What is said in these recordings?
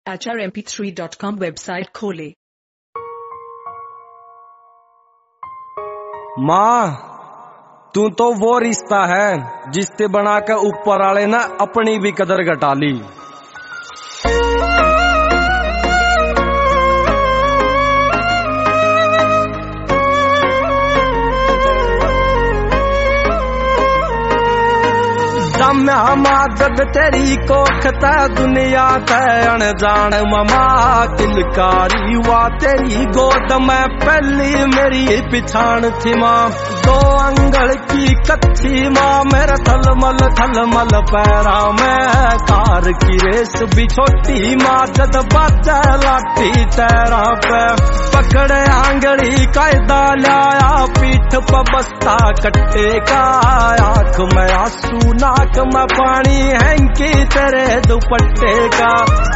HRMP3.com website खोले। माँ, तू तो वो रिश्ता है जिससे बना के ऊपर वाले ने अपनी भी कदर घटा ली। माँ जब तेरी कोख तै दुनिया तै अनजान ममा किलकारी हुआ तेरी गोद में पहली मेरी पिछाण थी माँ। 2 अंगल की कच्ची माँ मेरा थलमल पैरा में कार की रेस भी छोटी माँ जद बाजा लाठी तैरा पे पकड़े आंगड़ी कायदा लाया पीठ पर बस्ता कट्टे का आंख में आंसू नाक में पानी हैंकी तेरे दुपट्टे का।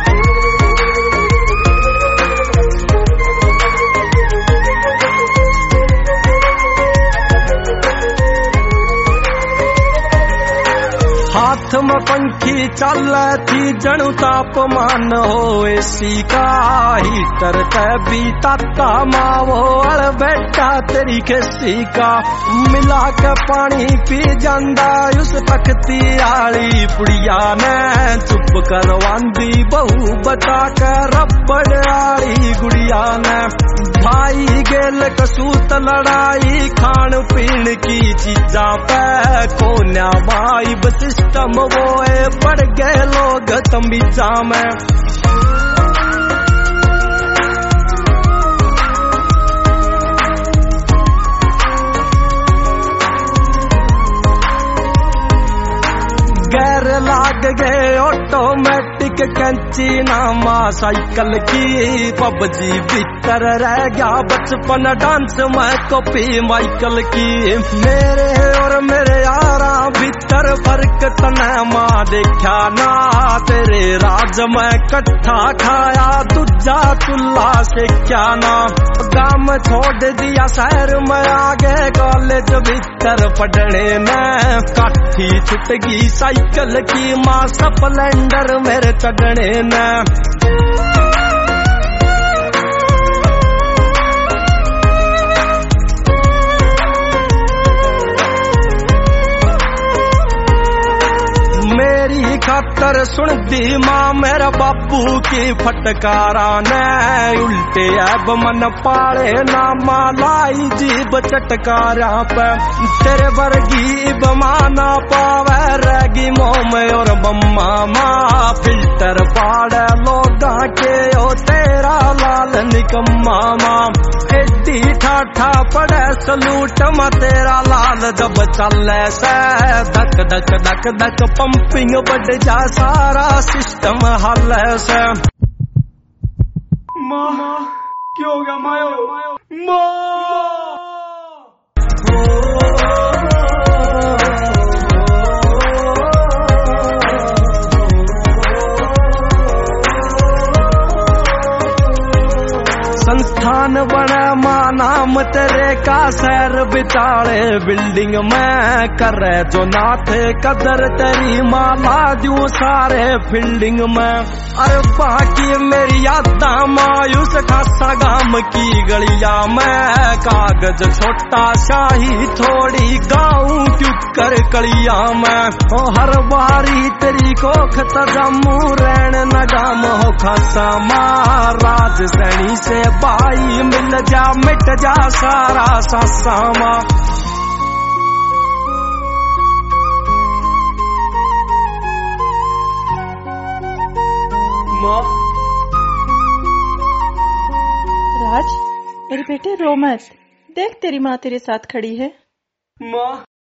हाथ में पंखी चल थी जणु तापमान हो एसी का हीटर तै भी ताता माँ वो अड़ बैठा तेरी किसी का। मिला के पानी पी जांदा उस तख्ती आली पुड़िया ने चुप करवांदी बहू बता कर रबड़ आली गुड़िया ने। भाई गेल कसूत लड़ाई खान पीन की चीजा पे कोन्या माई सिस्टम वो पड़ गए लोग तंबीजा में। गैर लाग गए ऑटोमेटिक कैंची नामा साइकिल की पबजी भीतर रह गया बचपन डांस में कॉपी माइकल की। मेरे और मेरे यारा भीतर फर्क तना माँ देखा ना तेरे राज में कट्ठा खाया दूजा चुल्ला से क्या ना। गांव छोड़ दिया शहर में आगे कॉलेज भीतर पढ़ने में काठी छुट गई साइकिल की माँ स्प्लेंडर मेरे चढ़ने न। मेरी खातर सुन दी माँ मेरा बापू की फटकारा ने उल्टे ऐब मन पाले ना माँ लाई जीब चटकारा पे। तेरे वर्गी बमाना पावे रहेगी मोम और बम्मा माँ फिल्टर पाड़े लोगा के ओ तेरा लाल निकम्मा माँ। एडी ठाठा पड़े सलूट में तेरा लाल जब चले से धक धक धक धक पंपिंग बढ़ जा सारा सिस्टम हल से। माँ क्यों हो गया मायो संस्थान बने माँ नाम तेरे का शहर बिचारे बिल्डिंग में करे जो नाथे कदर तेरी माला दू सारे फील्डिंग में। अरे बाकी मेरी यादा मायूस खासा गाम की गलिया में कागज छोटा शाही थोड़ी गाँव क्यों कर कलिया में। ओ हर बारी तेरी कोख तजमू रैन नगाम हो खासा माँ राज सैनी से भाई मिल जा मिट जा सारा सासा माँ। राज मेरे बेटे रो मत, देख तेरी माँ तेरे साथ खड़ी है। माँ